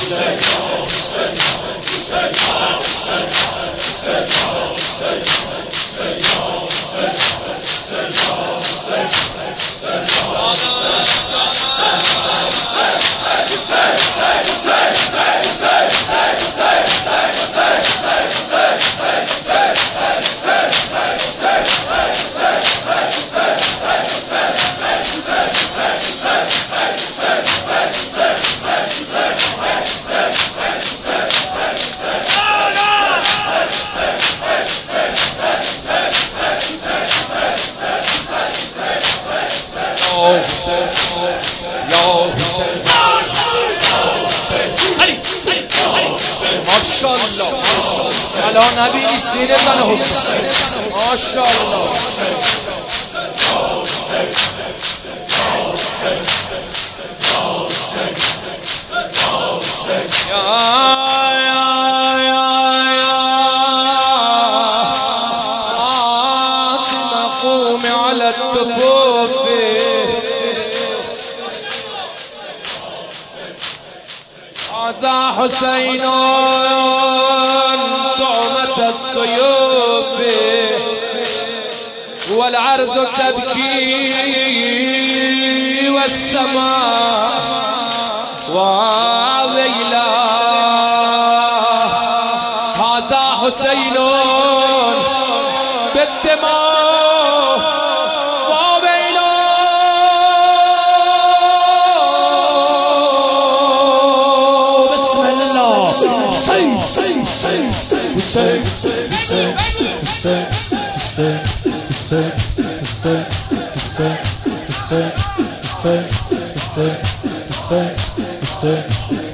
ماشاءالله الان نبی سینه زن حسین ماشاءالله على الطفوف هذا حسين طعمة السيوف والعرض تبكي والسماء وويلا هذا حسين بالدماء Hussein